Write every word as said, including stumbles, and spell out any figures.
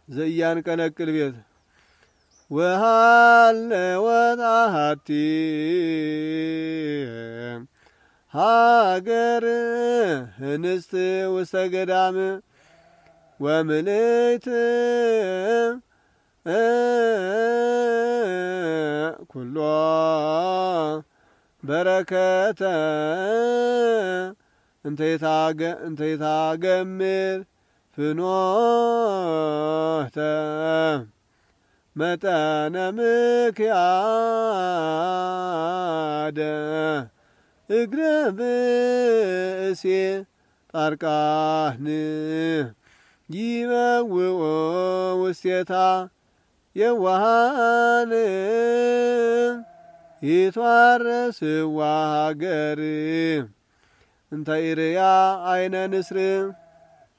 ዘያን ቀነቅል ቤት ወሃለ ወጣሃቲ ሀገር እንስት ውስተ ገዳም ወምልእት ኩሎ በረከተ እንተ ይታገምር ፍኖተ መጠነ ምክያደ እግረ ብእሴ ጣርቃን ይመውኦ ውስቴታ የዋሃን ይትዋረስዋ ሀገር እንተ ኢርያ አይነ ንስር